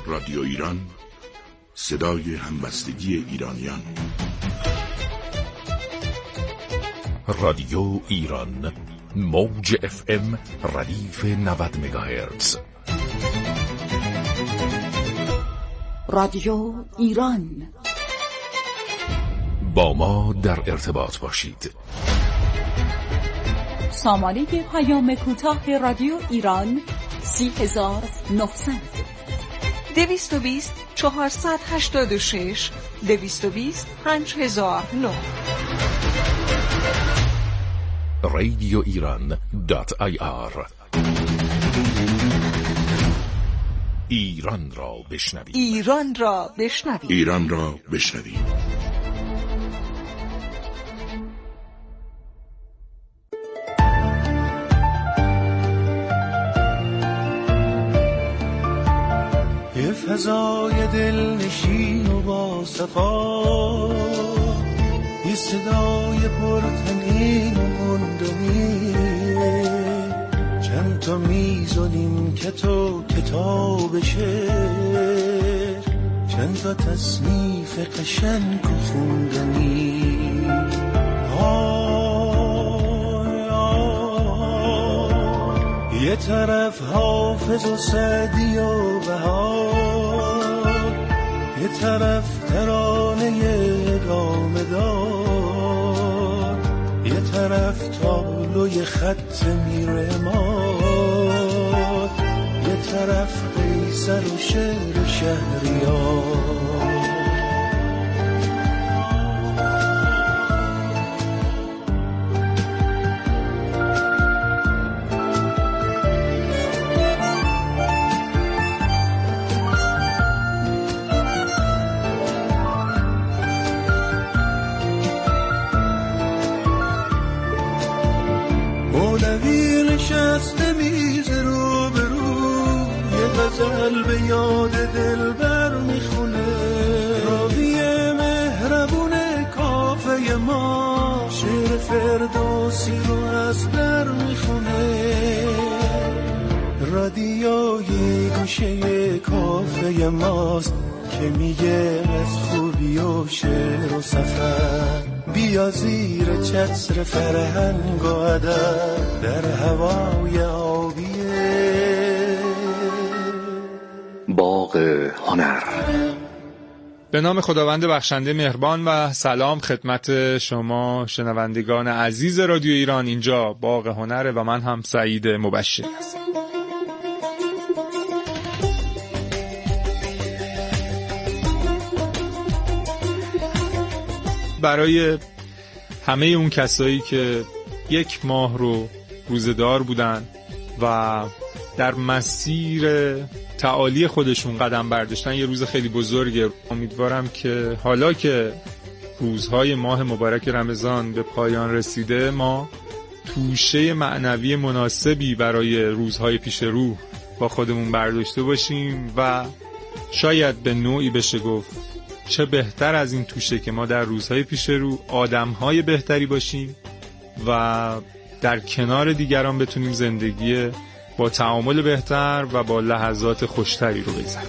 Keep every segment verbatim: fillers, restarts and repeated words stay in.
رادیو ایران، صدای همبستگی ایرانیان. رادیو ایران، موج اف ام ردیف نود مگاهرتز. رادیو ایران، با ما در ارتباط باشید. سامانه پیام کوتاه رادیو ایران سی هزار و نهصد دویست و بیست چهارصد هشتاد و شش دویست و بیست پنج هزار و نه. رادیو ایران دات آی آر. ایران را بشنوید. ایران را بشنوید. ایران را بشنوید. یه فضای دلنشین و با صفا، یه صدای پرتنین و گندمی، چند تا میز و نیمکت و کتاب شعر، چند تا تصنیف قشنگ و خوندنی. آی آی، یه طرف حافظ و سعدی و بهار، یه طرف ترانه گامدار، یه طرف تابلوی خط میرماد، یه طرف قیصر و شعر شهریار. مولوی نشسته میز رو به رو، یه غزل به یاد دلبر میخونه، راوی مهربون کافه ما شعر فردوسی رو از در میخونه. رادیوی گوشه کافه ماست که میگه از خوبی و شعر و سفر، بیا زیر چتر فرهنگ و ادب در هوای آبیه باغ هنر. به نام خداوند بخشنده مهربان و سلام خدمت شما شنوندگان عزیز رادیو ایران. اینجا باغ هنره و من هم سعید مبشری هستم. برای همه اون کسایی که یک ماه رو روزه‌دار بودن و در مسیر تعالی خودشون قدم برداشتن، یه روز خیلی بزرگه. امیدوارم که حالا که روزهای ماه مبارک رمضان به پایان رسیده، ما توشه معنوی مناسبی برای روزهای پیش رو با خودمون برداشته باشیم و شاید به نوعی بشه گفت چه بهتر از این توشه که ما در روزهای پیش رو آدمهای بهتری باشیم و در کنار دیگران بتونیم زندگی با تعامل بهتر و با لحظات خوشتری رو بگذرونیم.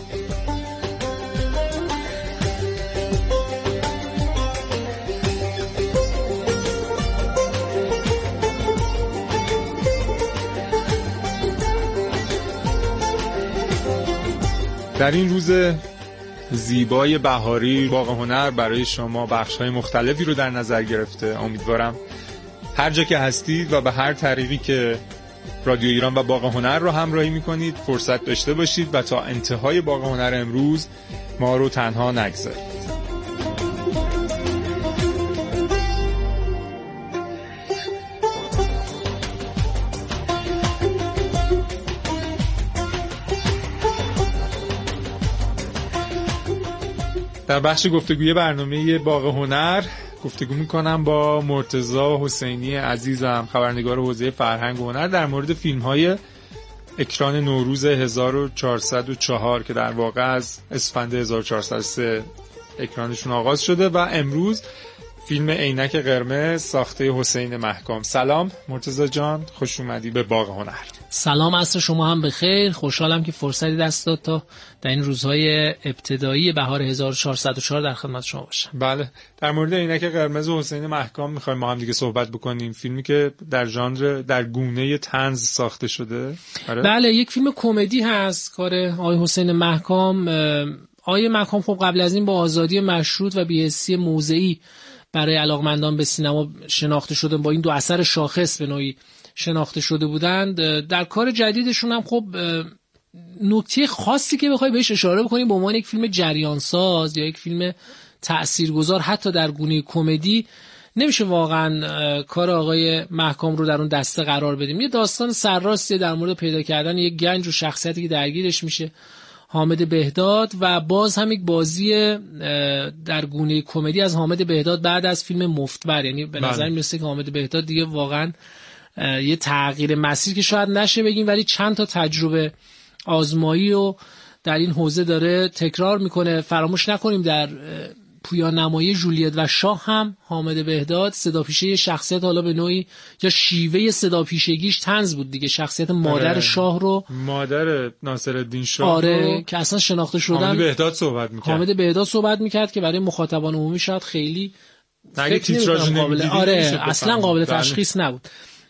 در این روز زیبای بهاری، باغ هنر برای شما بخش‌های مختلفی رو در نظر گرفته. امیدوارم هر جا که هستید و به هر طریقی که رادیو ایران و باغ هنر رو همراهی می‌کنید فرصت داشته باشید و تا انتهای باغ هنر امروز ما رو تنها نگذارید. در بخش گفتگوی برنامه باغ هنر گفتگو میکنم با مرتضی حسینی عزیزم، خبرنگار حوزه فرهنگ و هنر، در مورد فیلم‌های اکران نوروز هزار و چهارصد و چهار که در واقع از اسفند هزار و چهارصد و سه اکرانشون آغاز شده و امروز فیلم عینک قرمز ساخته حسین محکام. سلام مرتضی جان، خوش اومدی به باغ هنر. سلام، عصر شما هم بخیر. خوشحالم که فرصتی دست داد تا در این روزهای ابتدایی بهار هزار و چهارصد و چهار در خدمت شما باشم. بله، در مورد عینک قرمز و حسین محکام می‌خوایم ما هم دیگه صحبت بکنیم. فیلمی که در ژانر در گونه طنز ساخته شده. آره؟ بله، یک فیلم کمدی هست، کار آقای حسین محکام. آقای محکام خب قبل از این با آزادی مشروط و بی‌حسی موضعی برای علاقمندان به سینما شناخته شده، با این دو اثر شاخص به نوعی شناخته شده بودند. در کار جدیدشون هم خب نکته خاصی که بخوای بهش اشاره بکنیم به عنوان یک فیلم جریان ساز یا یک فیلم تاثیرگذار حتی در گونه کمدی نمیشه واقعا کار آقای محکام رو در اون دسته قرار بدیم. یه داستان سرراستی در مورد پیدا کردن یک گنج و شخصیتی که درگیرش میشه، حامد بهداد، و باز هم یک بازی در گونه کمدی از حامد بهداد بعد از فیلم مفتبر. یعنی به نظر میرسه که حامد بهداد دیگه واقعا یه تغییر مسیر که شاید نشه بگیم، ولی چند تا تجربه آزمایی و در این حوزه داره تکرار میکنه. فراموش نکنیم در پویان نمایی جولیت و شاه هم حامد بهداد صداپیشه شخصیت، حالا به نوعی یا شیوه صداپیشگیش طنز بود دیگه، شخصیت مادر آره. شاه رو، مادر ناصرالدین شاه آره رو که اصلا شناخته شدن حامد بهداد صحبت میکرد. حامد بهداد صحبت میکرد که برای مخاطبان عمومی شاید خیلی تیتراژ قابل آره اصلا قابل تشخیص نبود.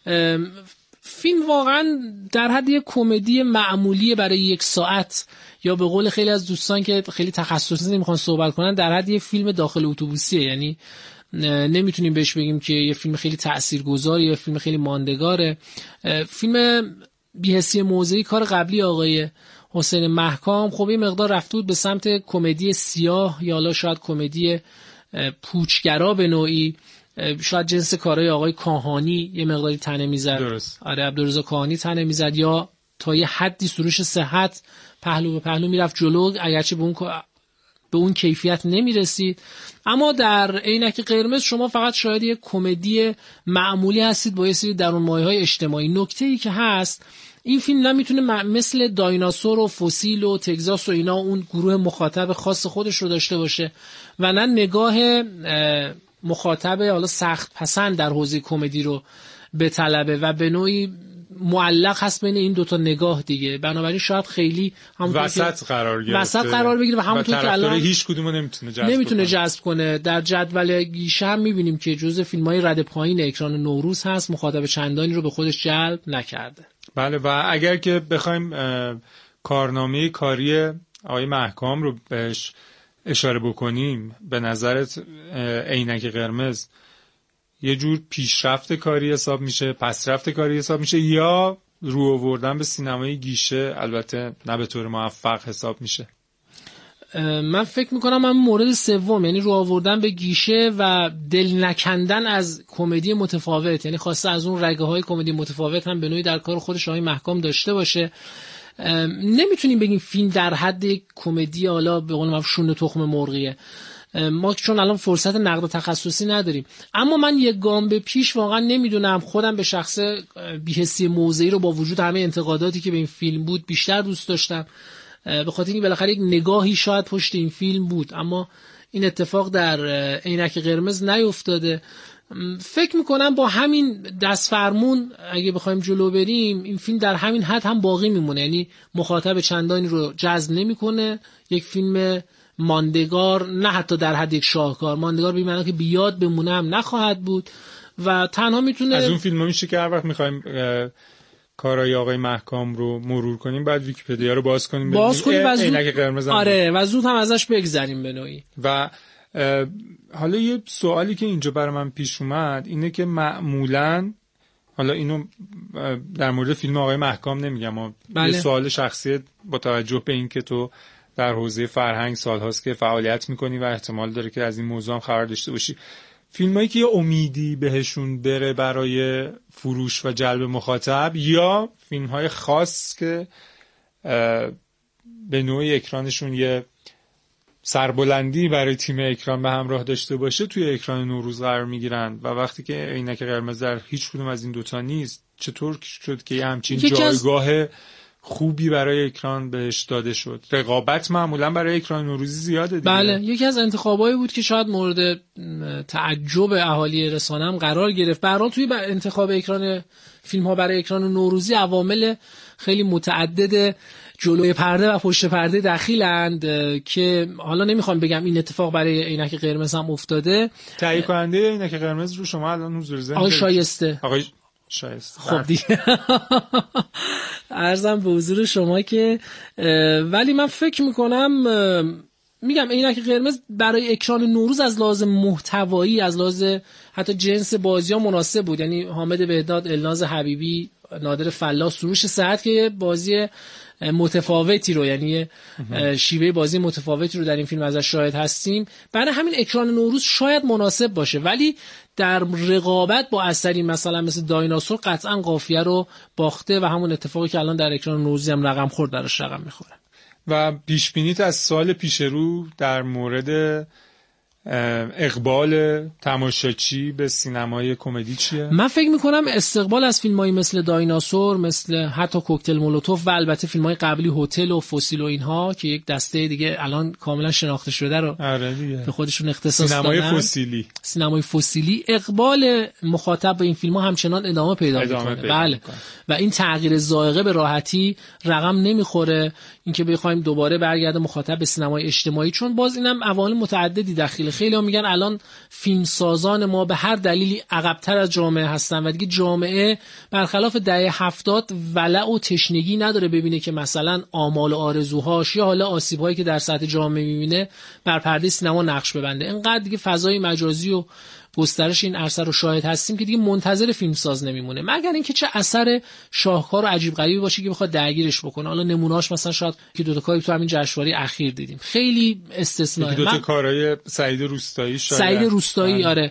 فیلم واقعا در حد یک کمدی معمولی برای یک ساعت، یا به قول خیلی از دوستان که خیلی تخصصی نمیخوان صحبت کنن، در حد یک فیلم داخل اتوبوسیه. یعنی نمیتونیم بهش بگیم که یه فیلم خیلی تاثیرگذاره یا فیلم خیلی ماندگاره. فیلم بی‌حسی موضعی کار قبلی آقای حسین محکام خب یه مقدار رفته بود به سمت کمدی سیاه یا حالا شاید کمدی پوچگرا به نوعی، شاید جنس کارهای آقای کاهانی یه مقداری تنه میزد. درست. آره عبدالرضا کاهانی تنه میزد، یا تا یه حدی سروش صحت پهلو به پهلو میرفت جلو، اگرچه به اون به اون کیفیت نمیرسید. اما در عینک قرمز شما فقط شاید یه کمدی معمولی هستید با یه سری درونمایه‌های اجتماعی. نکته‌ای که هست این فیلم نمیتونه مثل دایناسور و فسیل و تگزاس و اینا اون گروه مخاطب خاص خودش رو داشته باشه و نه نگاه مخاطب حالا سخت پسند در حوزه کمدی رو به طلبه و به نوعی معلق هست بین این دوتا نگاه دیگه. بنابراین شاید خیلی وسط قرار گرفته، وسط قرار بگیره و همونطور که الان هیچ کدومو نمیتونه جذب نمیتونه جذب کنه. در جدول گیشه هم میبینیم که جزء فیلم‌های رد پایین اکران نوروز هست، مخاطب چندانی رو به خودش جلب نکرده. بله، و اگر که بخوایم کارنامه کاری آقای محکام رو بهش اشاره بکنیم، به نظرت عینک قرمز یه جور پیشرفت کاری حساب میشه، پسرفت کاری حساب میشه، یا رو آوردن به سینمای گیشه البته نه به طور موفق حساب میشه؟ من فکر میکنم من مورد سوم، یعنی رو آوردن به گیشه و دل نکندن از کمدی متفاوت، یعنی خواسته از اون رگه های کمدی متفاوت هم به نوعی در کار خودش آقای محکام داشته باشه. نمیتونیم بگیم فیلم در حد یک کمدی حالا به قول معروف شونه تخم مرغیه، ما چون الان فرصت نقد تخصصی نداریم. اما من یک گام به پیش واقعا نمیدونم، خودم به شخص بی‌حسی موضعی رو با وجود همه انتقاداتی که به این فیلم بود بیشتر دوست داشتم، به خاطر اینکه بالاخره یک نگاهی شاید پشت این فیلم بود، اما این اتفاق در عینک قرمز نیفتاده. فکر میکنم با همین دست فرمون اگه بخوایم جلو بریم این فیلم در همین حد هم باقی میمونه، یعنی مخاطب چندانی رو جذب نمیکنه. یک فیلم ماندگار، نه حتی در حد یک شاهکار، ماندگار به معنی که بیاد بمونه هم نخواهد بود و تنها میتونه از اون فیلم ها میشه که هر وقت میخوایم کارهای آقای محکام رو مرور کنیم بعد ویکی‌پدیا رو باز کنیم باز کنیم و عینک قرمز آره و زود هم ازش بگذریم به نوعی. و حالا یه سوالی که اینجا برای من پیش اومد اینه که معمولاً، حالا اینو در مورد فیلم آقای محکام نمیگم، بله. یه سوال شخصی با توجه به این که تو در حوزه فرهنگ سالهاست که فعالیت میکنی و احتمال داره که از این موضوع هم خبر داشته باشی، فیلمایی که یه امیدی بهشون بره برای فروش و جلب مخاطب، یا فیلمهای خاص که به نوعی اکرانشون یه سربلندی برای تیم اکران به همراه داشته باشه توی اکران نوروز قرار میگیرن و وقتی که عینک قرمز در هیچ کدوم از این دوتا نیست، چطور شد که یه همچین جایگاه خوبی برای اکران بهش داده شد. رقابت معمولا برای اکران نوروزی زیاده دیگه. بله، یکی از انتخابایی بود که شاید مورد تعجب اهالی رسانه هم قرار گرفت. به هر حال توی انتخاب اکران فیلم ها برای اکران نوروزی عوامل خیلی متعدد جلوی پرده و پشت پرده دخیلند که حالا نمیخوام بگم این اتفاق برای عینک قرمز هم افتاده. تهیه کننده عینک قرمز رو شما الان حضور ذهن آقای شایسته. آقای شایسته. خب دیگه عرضم به حضور شما که ولی من فکر میکنم میگم عینک قرمز برای اکران نوروز از لحاظ محتوایی، از لحاظ حتی جنس بازی‌ها مناسب بود. یعنی حامد بهداد، الناز حبیبی، نادر فلاح، سروش سعد که بازی متفاوتی رو، یعنی شیوه بازی متفاوتی رو در این فیلم ازش شاهد هستیم. برای همین اکران نوروز شاید مناسب باشه، ولی در رقابت با اثری مثلا مثل دایناسور قطعا قافیه رو باخته و همون اتفاقی که الان در اکران نوروزی هم رقم خورد درش رقم میخوره. و پیش بینیت از سال پیش رو در مورد اقبال تماشاچی به سینمای کمدی چیه؟ من فکر میکنم استقبال از فیلمایی مثل دایناسور، مثل حتی کوکتل مولوتوف و البته فیلمای قبلی هتل و فسیل و اینها که یک دسته دیگه الان کاملا شناخته شده رو آره دیگه به خودشون اختصاص دادن، سینمای فسیلی سینمای فسیلی، اقبال مخاطب به این فیلم‌ها همچنان ادامه پیدا میکنه. بله میکنه. و این تغییر ذائقه به راحتی رقم نمیخوره اینکه بخوایم دوباره برگرده مخاطب به سینمای اجتماعی، چون باز اینم عوامل متعددی دخیل. خیلی ها میگن الان فیلمسازان ما به هر دلیلی عقب‌تر از جامعه هستن و دیگه جامعه برخلاف دهه هفتاد ولع و تشنگی نداره ببینه که مثلا آمال و آرزوهاش یا حالا آسیب‌هایی که در سطح جامعه میبینه بر پرده سینما نقش ببنده. اینقدر دیگه فضای مجازی و گسترش این عرصه رو شاهد هستیم که دیگه منتظر فیلمساز نمیمونه، مگر اینکه چه اثر شاهکار و عجیب غریبی باشه که بخواد درگیرش بکنه. حالا نمونهاش مثلا شاید که دو تا کاری تو همین جشنواره اخیر دیدیم، خیلی استثنایی. دو تا کارهای سعید روستایی شاید. سعید روستایی آره.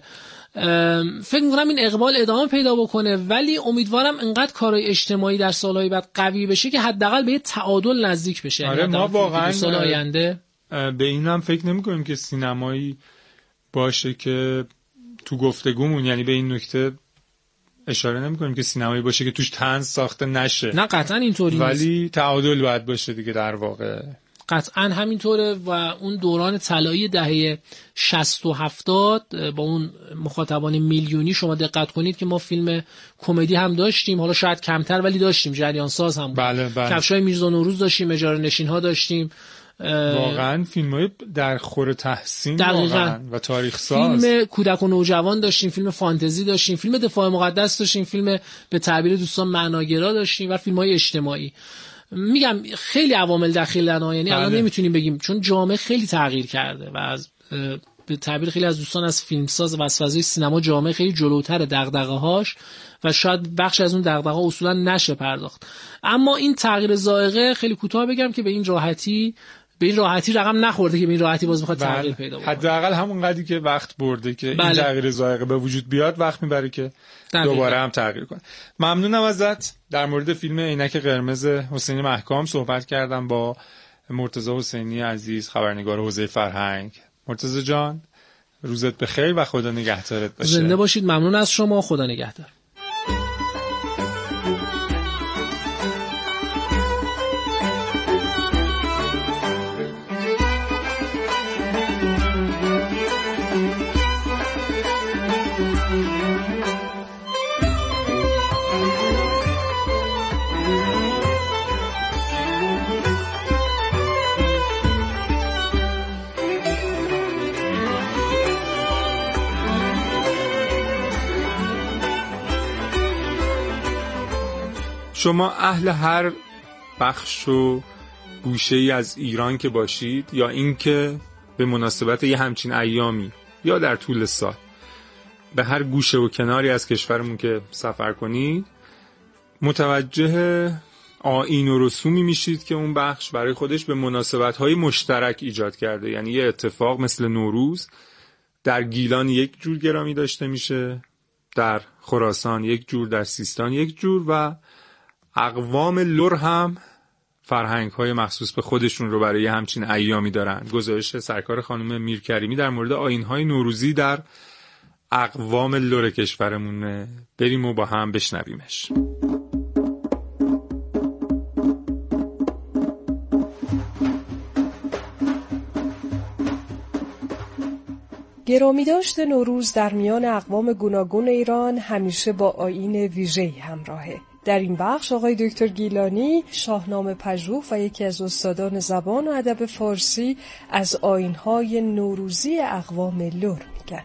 فکر می‌کنم این اقبال ادامه پیدا بکنه، ولی امیدوارم انقدر کارهای اجتماعی در سالهای بعد قوی بشه که حداقل به یه تعادل نزدیک بشه. آره ما واقعا سال آینده به اینم فکر نمی‌کنیم که سینمایی باشه که تو گفتگومون یعنی به این نکته اشاره نمی‌کنیم که سینمایی باشه که توش طنز ساخته نشه. نه قطعا اینطوری نیست، ولی تعادل باید باشه دیگه در واقع. قطعا همینطوره و اون دوران طلایی دهه شصت و هفتاد با اون مخاطبان میلیونی شما دقت کنید که ما فیلم کمدی هم داشتیم، حالا شاید کمتر ولی داشتیم، جریان ساز هم بود. بله بله. کفشای میرزا نوروز داشتیم، اجاره نشین ها داشتیم، واقعا فیلم‌های در خور تحسین واقعا و تاریخ ساز. فیلم کودک و نوجوان داشتیم، فیلم فانتزی داشتیم، فیلم دفاع مقدس داشتیم، فیلم به تعبیر دوستان معناگرا داشتیم و فیلم‌های اجتماعی. میگم خیلی عوامل دخیلن، یعنی الان بله. نمیتونیم بگیم چون جامعه خیلی تغییر کرده و از به تعبیر خیلی از دوستان از فیلمساز و از فضای سینما جامعه خیلی جلوتر دغدغه‌هاش و شاید بخش از اون دغدغه‌ها اصولا نشه پرداخت. اما این تغییر ذائقه خیلی کوتاه بگم که به این راحتی به این راحتی رقم نخورده که به این راحتی باز بخواد تغییر پیدا کنه. حداقل همون قدری که وقت برده که بله. این تغییر ذائقه به وجود بیاد وقت میبره که دقیقا. دوباره هم تغییر کنه. ممنونم ازت. در مورد فیلم عینک قرمز حسین محکام صحبت کردم با مرتضی حسینی عزیز، خبرنگار حوزه فرهنگ. مرتضی جان روزت بخیر و خدا نگهدارت باشه. زنده باشید. ممنون از شما. خدا نگهدار. شما اهل هر بخش و گوشه‌ای از ایران که باشید یا اینکه به مناسبت یه همچین ایامی یا در طول سال به هر گوشه و کناری از کشورمون که سفر کنید متوجه آیین و رسومی میشید که اون بخش برای خودش به مناسبت‌های مشترک ایجاد کرده. یعنی یه اتفاق مثل نوروز در گیلان یک جور گرامی داشته میشه، در خراسان یک جور، در سیستان یک جور و اقوام لر هم فرهنگ‌های مخصوص به خودشون رو برای همچین ایامی دارن. گزارش سرکار خانم میرکریمی در مورد آیین‌های نوروزی در اقوام لر کشورمونه. بریم و با هم بشنویمش. گرامی داشت نوروز در میان اقوام گوناگون ایران همیشه با آیین ویژه‌ای همراهه. در این بخش آقای دکتر گیلانی، شاهنامه پژوه و یکی از استادان زبان و ادب فارسی، از آیین‌های نوروزی اقوام لر میگن.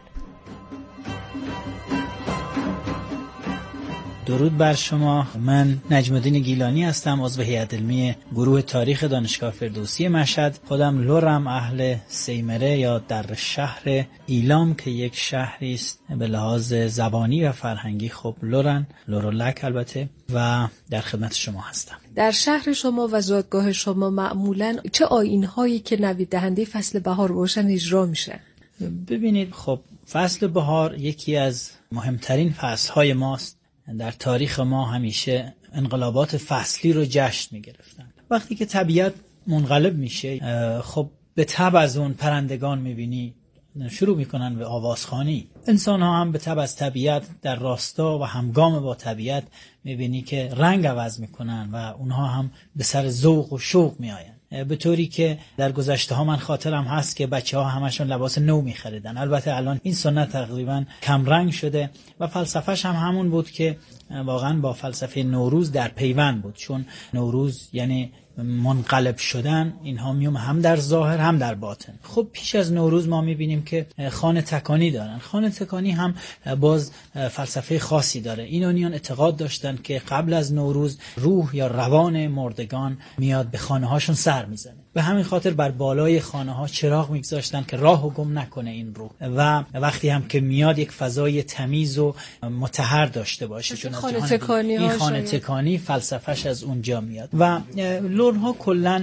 درود بر شما. من نجم الدین گیلانی هستم، عضو هیئت علمی گروه تاریخ دانشگاه فردوسی مشهد. خودم لرم، اهل سیمره یا در شهر ایلام که یک شهری است به لحاظ زبانی و فرهنگی. خب لرن، لرولک البته، و در خدمت شما هستم. در شهر شما و زادگاه شما معمولاً چه آیین‌هایی که نوید دهنده فصل بهار باشن اجرا میشن؟ ببینید، خب فصل بهار یکی از مهمترین فصل‌های ماست. در تاریخ ما همیشه انقلابات فصلی رو جشن می‌گرفتن. وقتی که طبیعت منقلب میشه، خب به تبع از اون پرندگان می‌بینی شروع میکنن به آوازخوانی. انسان ها هم به تبع از طبیعت در راستا و همگام با طبیعت میبینی که رنگ عوض میکنن و اونها هم به سر ذوق و شوق میآین. به طوری که در گذشته ها من خاطرم هست که بچه ها همشون لباس نو میخریدن. البته الان این سنت تقریبا کم رنگ شده و فلسفهش هم همون بود که واقعا با فلسفه نوروز در پیوند بود، چون نوروز یعنی منقلب شدن. اینها میوم هم در ظاهر هم در باطن. خب پیش از نوروز ما میبینیم که خانه تکانی دارن. خانه تکانی هم باز فلسفه خاصی داره. اینانیان اعتقاد داشتن که قبل از نوروز روح یا روان مردگان میاد به خانه هاشون سر میزنه. به همین خاطر بر بالای خانه ها چراغ میگذاشتن که راهو گم نکنه این روح، و وقتی هم که میاد یک فضای تمیز و مطهر داشته باشه. چون خانه تکانی این خانه تکانی فلسفهش از اونجا میاد. و لرها کلن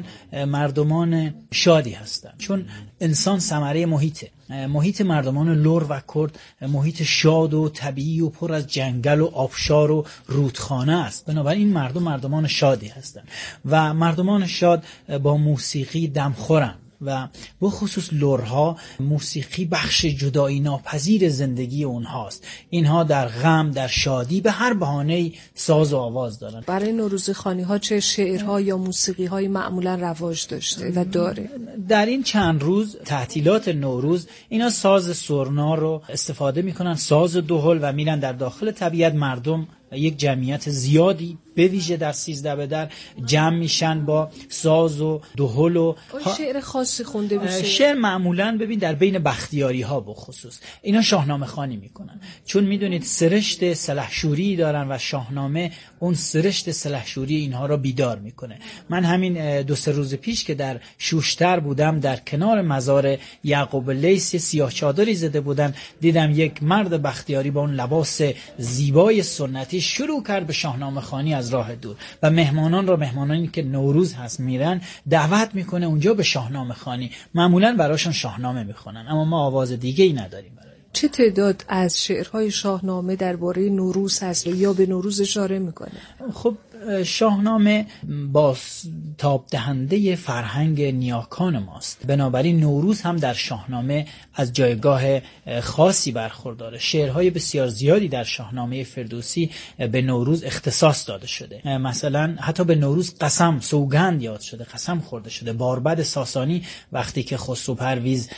مردمان شادی هستن، چون انسان ثمره محیطه. محیط مردمان لر و کرد محیط شاد و طبیعی و پر از جنگل و آبشار و رودخانه است. بنابراین مردم مردمان شادی هستند و مردمان شاد با موسیقی دمخورن و به خصوص لرها موسیقی بخش جدایی ناپذیر زندگی اونهاست. اینها در غم، در شادی، به هر بهانه‌ای ساز و آواز دارن. برای نوروزی خوانی ها چه شعرها یا موسیقی های معمولا رواج داشته و داره؟ در این چند روز تعطیلات نوروز اینا ساز سرنا رو استفاده میکنن، ساز دهل، و میرن در داخل طبیعت. مردم یک جمعیت زیادی به ویژه در سیزده به در جمع میشن با ساز و دهل و شعر خاصی خونده میشه. شعر معمولاً ببین در بین بختیاری ها به خصوص اینا شاهنامه خوانی میکنن، چون میدونید سرشت سلحشوری دارن و شاهنامه اون سرشت سلحشوری اینها را بیدار میکنه. من همین دو سه روز پیش که در شوشتر بودم، در کنار مزار یعقوب لیث سیاه چادری زده بودن، دیدم یک مرد بختیاری با اون لباس زیبای سنتی شروع کرد به شاهنامه خوانی از راه دور و مهمانان را، مهمانانی که نوروز هست میرن، دعوت میکنه اونجا به شاهنامه خوانی. معمولا براشون شاهنامه میخونن، اما ما آواز دیگه ای نداریم. چه تعداد از شعرهای شاهنامه درباره نوروز هست و یا به نوروز اشاره میکنه؟ خب شاهنامه با تاب دهنده فرهنگ نیاکان ماست، بنابراین نوروز هم در شاهنامه از جایگاه خاصی برخورداره. شعرهای بسیار زیادی در شاهنامه فردوسی به نوروز اختصاص داده شده. مثلا حتی به نوروز قسم، سوگند یاد شده، قسم خورده شده. باربد ساسانی وقتی که خسرو پرویز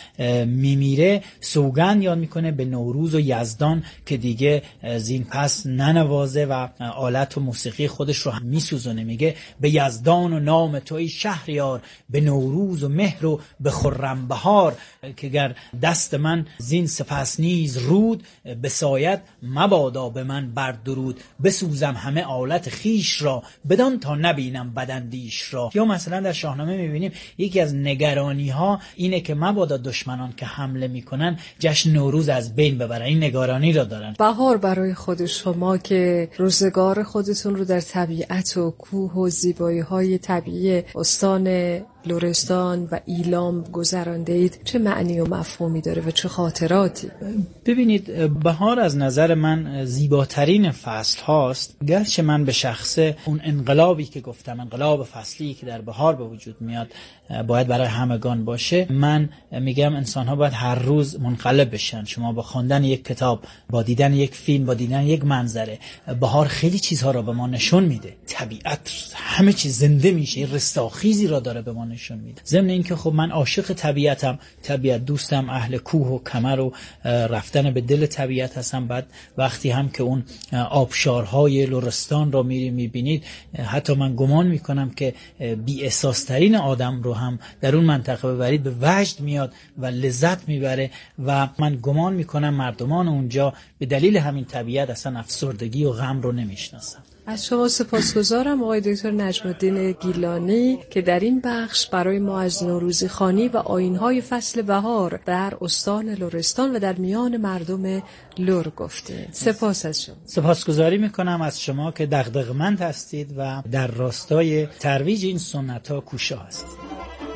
میمیره سوگند یاد میکنه به نوروز و یزدان که دیگه زین پس ننوازه و آلت و موسیقی خودش رو هم میسوزونه. میگه به یزدان و نام توی شهریار، به نوروز و مهر و به خرم بهار، که گر دست من زین سپس نیز رود، بساید مبادا به من بر درود، بسوزم همه آلت خیش را، بدان تا نبینم بداندیش را. یا مثلا در شاهنامه میبینیم یکی از نگرانی ها اینه که مبادا دشمنان که حمله میکنن جشن نوروز از بین ببرن. این نگرانی را دارن. بهار برای خود شما که روزگار خودتون رو در طبیعت و کوه و زیبایی های طبیعی استان لرستان و ایلام گذرانده اید، چه معنی و مفهومی داره و چه خاطراتی؟ ببینید، بهار از نظر من زیباترین فصل هاست، گرچه من به شخصه اون انقلابی که گفتم، انقلاب فصلی که در بهار به وجود میاد باید برای همگان باشه. من میگم انسان ها باید هر روز منقلب بشن. شما با خواندن یک کتاب، با دیدن یک فیلم، با دیدن یک منظره، بهار خیلی چیزها را به ما نشون میده. طبیعت همه چیز زنده میشه، رستاخیزی را داره به ما نشون میده. ضمن اینکه خب من عاشق طبیعتم، طبیعت دوستم، اهل کوه و کمر و رفتن به دل طبیعت هستم. بعد وقتی هم که اون آبشارهای لرستان رو میری میبینید، حتی من گمان میکنم که بی احساس ترین آدم رو هم در اون منطقه ببرید به وجد میاد و لذت میبره و من گمان میکنم مردمان اونجا به دلیل همین طبیعت اصلا افسردگی و غم رو نمیشناسن. از شما سپاسگزارم آقای دکتر نجم الدین گیلانی که در این بخش برای ما از نوروزی خوانی و آیین‌های فصل بهار در استان لرستان و در میان مردم لر گفتید. سپاس از شما. سپاسگزاری میکنم از شما که دغدغه‌مند هستید و در راستای ترویج این سنت‌ها کوشا هستید.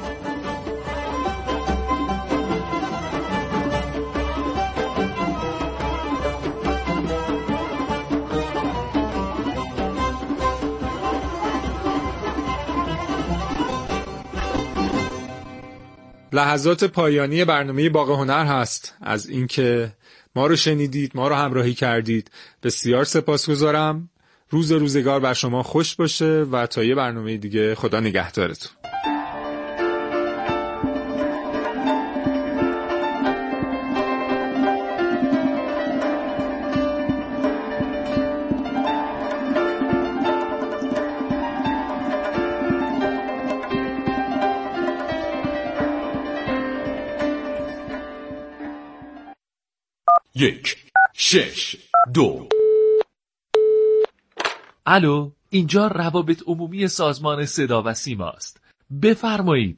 لحظات پایانی برنامه باغ هنر هست. از اینکه ما رو شنیدید، ما رو همراهی کردید، بسیار سپاسگزارم. روز روزگار بر شما خوش باشه و تا یه برنامه دیگه خدا نگهدارتون. یک شش دو. الو، اینجا روابط عمومی سازمان صدا و سیما است. بفرمایید.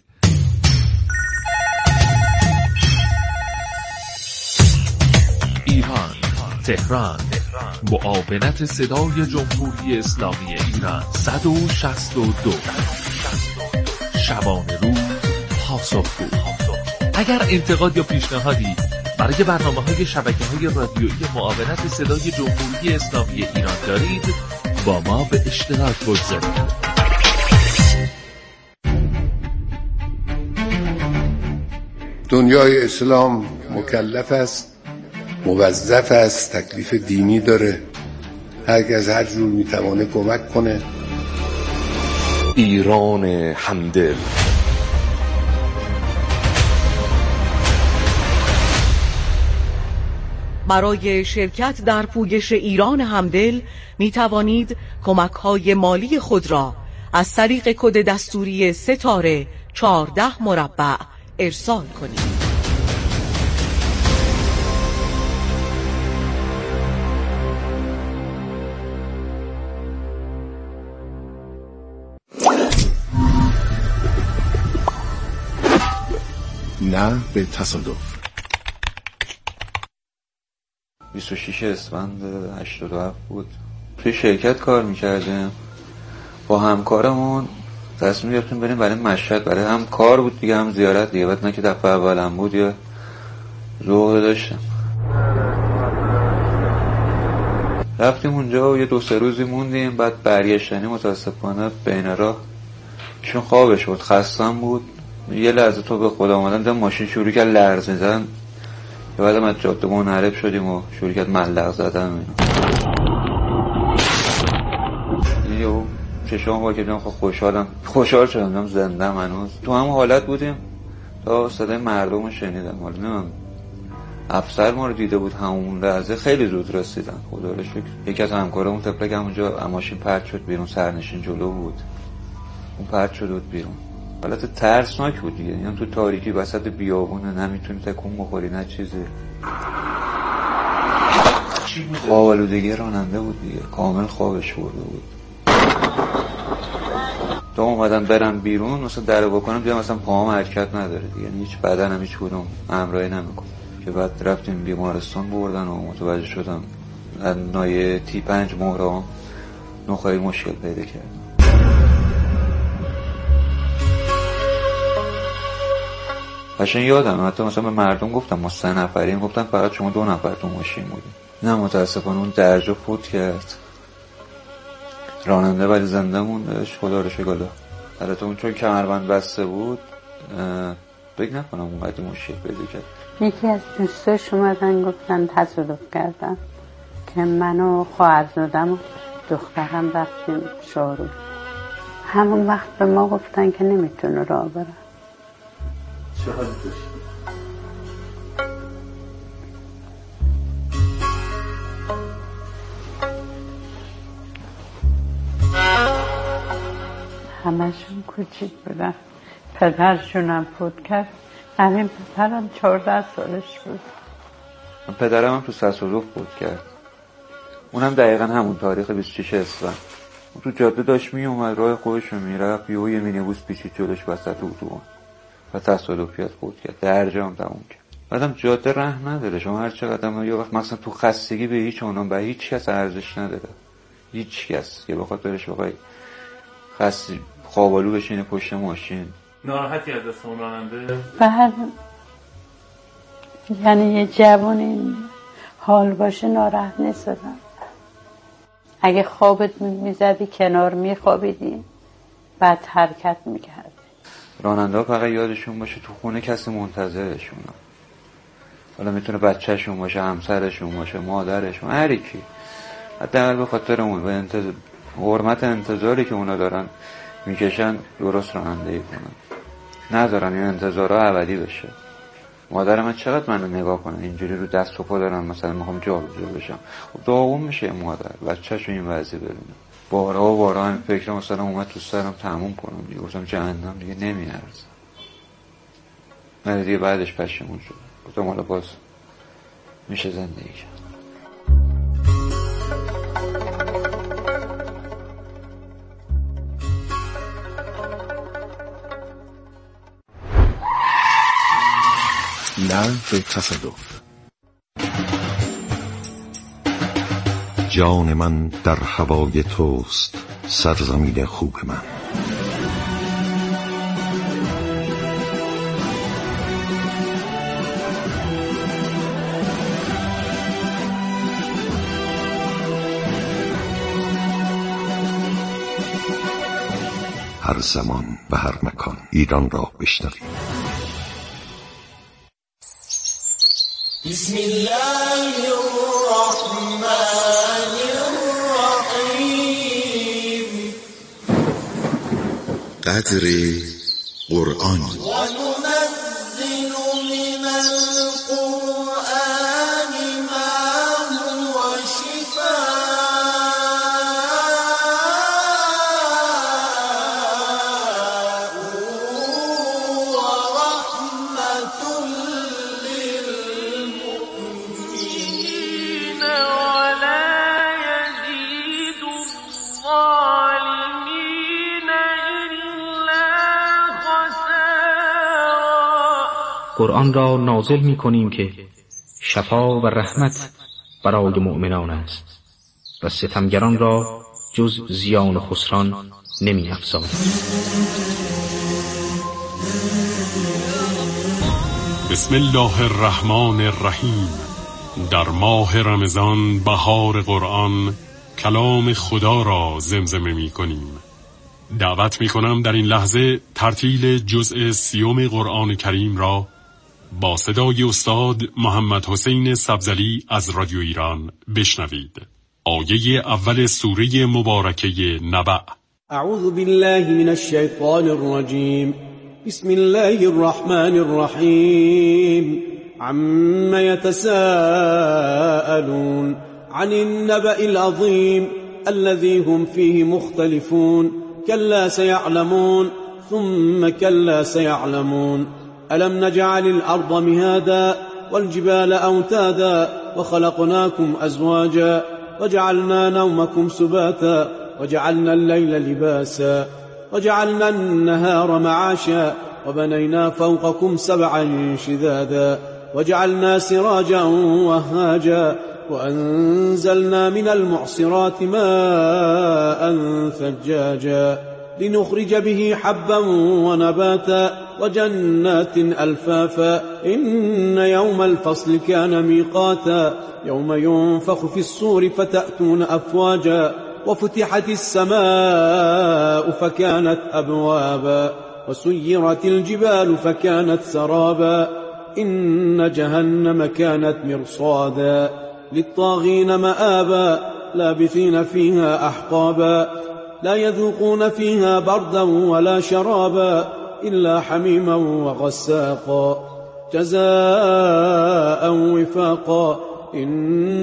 ایران، تهران، معاونت صدای جمهوری اسلامی ایران صد و شصت و دو. شبانه روز پاسخگو. اگر انتقاد یا پیشنهادی برای برنامه‌های شبکه‌های رادیویی معاونت صدای جمهوری اسلامی ایران دارید، با ما به اشتراک بگذارید. دنیای اسلام مکلف است، موظف است، تکلیف دینی داره. هر کس هر جور میتوانه کمک کنه. ایران همدل. برای شرکت در پویش ایران همدل می توانید کمک‌های مالی خود را از طریق کد دستوری ستاره چهارده مربع ارسال کنید. نه به تصادف. بیست و شش اسفند هشتاد و هفت بود. توی شرکت کار میکردیم با همکارمون، تصمیم گرفتیم بریم برای مشهد. برای هم کار بود دیگه، هم زیارت دیگه. بعد نه که دفعه اولم بود، یا ذوق داشتم. رفتیم اونجا و یه دو سه روزی موندیم. بعد برگشتنی متاسفانه بین راه چون خوابش بود، خستم بود. یه لحظه تو به خدا اومدم، دیدم ماشین شروع کرد لرزیدن. بعد ما جاده منحرف شدیم و شروع کرد ملق زدن. یهو چشام وا کردم، خوشحالم خوشحال شدم زنده هنوز. تو هم حالت بودیم تا صدای مردم رو شنیدم. حالا نمیدونم افسر ما رو دیده بود همون لحظه، خیلی زود رسیدن خدا رو شکر. یکی از همکارمون تپلک همونجا ماشین پرت شد بیرون، سرنشین جلو بود، اون پرت شد بود بیرون. حالت ترسناک بود دیگه، یعنی تو تاریکی وسط بیابونه، نمیتونی تکون بخوری نه چیزی. خواب آلودگی راننده بود دیگه، کامل خوابش برده بود. تا اومدن برن بیرون مثلا در بکنم دیدم مثلا پاهم حرکت نداره دیگه، یعنی هیچ بدنم هیچ کدوم همراهی نمیکنه. که بعد رفتیم بیمارستان بردن و متوجه شدم از نایه تی پنج مهرم نخاعی مشکل پیدا کردم. قشنگ یادم، حتی مثلا به مردم گفتم ما سه نفریم، گفتن فقط شما دو نفر تو ماشین بودیم. نه متاسفانه اون درجا فوت کرد راننده، ولی زنده موندش خدا رو شکر. البته اون چون کمربند بسته بود فکر نکنم اونقدر مشکل پیدا کرد. یکی از دوستاش اومدن گفتن تصادف کردن که من و خواهرزادم و دخترم رفتیم شاروخ. همون وقت به ما گفتن که نمیتونه راه بره. چه حالی داشتی؟ همشون کوچیک بودن. پدرشونم فوت کرد. همین پدرم چهارده سالش بود. پدرم هم تو تصادف فوت کرد. اونم دقیقا همون تاریخ بیست و شش اسفند. تو جاده داشت می اومد، راه خودش رو میرفت، یهو یه مینیبوس پیچید جلوش وسط اتوبان و تصادفیات فوت کرد. درجام تموم کرد. بعدم جاده رحم نداره. شما هر چقدر یه وقت مثلا تو خستگی به هیچ اونم به هیچ کس ارزش نداره. هیچ کس که بخواد برش بخوای خستی خوابالو بشینه پشت ماشین. ناراحتی از دست اون راننده؟ بعد یعنی یه جوانی حال باشه ناراحت نیستم. اگه خوابت میزدی کنار میخوابیدی بعد حرکت میکردی. راننده ها فقط یادشون باشه تو خونه کسی منتظرشونه. حالا میتونه بچهشون باشه، همسرشون باشه، مادرشون، هر کی. حداقل به خاطر اون به انتظار حرمت انتظاری که اونا دارن میکشن درست رانندگی کنن، نذارن این انتظارها ابدی بشه. مادر من چقدر منو نگاه کنه اینجوری رو دست و پا دارم مثلا میخوام جابجا بشم، خب داغون میشه مادر بچه‌شو این وضعی ببینه. بارها و بارها این فکر مثلا اومد تو سرم تموم کنم دیگه، گفتم جهنم دیگه نمیارزه. من دیگه بعدش پشیمون شدم، گفتم حالا باز میشه زندگی کرد. نه به تصادف. جان من در هوای توست، سرزمین خوب من. هر زمان و هر مکان ایران را بشنوید. بسم الله الرحمن الرحیم. قدر قرآن. وننزل من القرآن ما هو شفاء ورحمة للمؤمنين ولا يزيد الظالمين إلا خسارا. قرآن را نازل می کنیم که شفا و رحمت برای مؤمنان است و ستمگران را جز زیان و خسران نمی افزاید. بسم الله الرحمن الرحیم. در ماه رمضان بهار قرآن کلام خدا را زمزمه می کنیم. دعوت می کنم در این لحظه ترتیل جزء سیوم قرآن کریم را با صدای استاد محمد حسین سبزلی از رادیو ایران بشنوید. آیه اول سوره مبارکه نبأ. اعوذ بالله من الشیطان الرجیم. بسم الله الرحمن الرحیم. عما يتساءلون عن النبأ العظيم الذي هم فيه مختلفون كلا سيعلمون ثم كلا سيعلمون ألم نجعل الأرض مهادا والجبال أوتادا وخلقناكم أزواجا وجعلنا نومكم سباتا وجعلنا الليل لباسا وجعلنا النهار معاشا وبنينا فوقكم سبعا شدادا وجعلنا سراجا وهاجا وأنزلنا من المعصرات ماء ثجاجا لنخرج به حبا ونباتا وجنات ألفافا إن يوم الفصل كان ميقاتا يوم ينفخ في الصور فتأتون أفواجا وفتحت السماء فكانت أبوابا وسيرت الجبال فكانت سرابا إن جهنم كانت مرصادا للطاغين مآبا لابثين فيها أحقابا لا يذوقون فيها بردا ولا شرابا إلا حميما وغساقا جزاء وفاقا. إن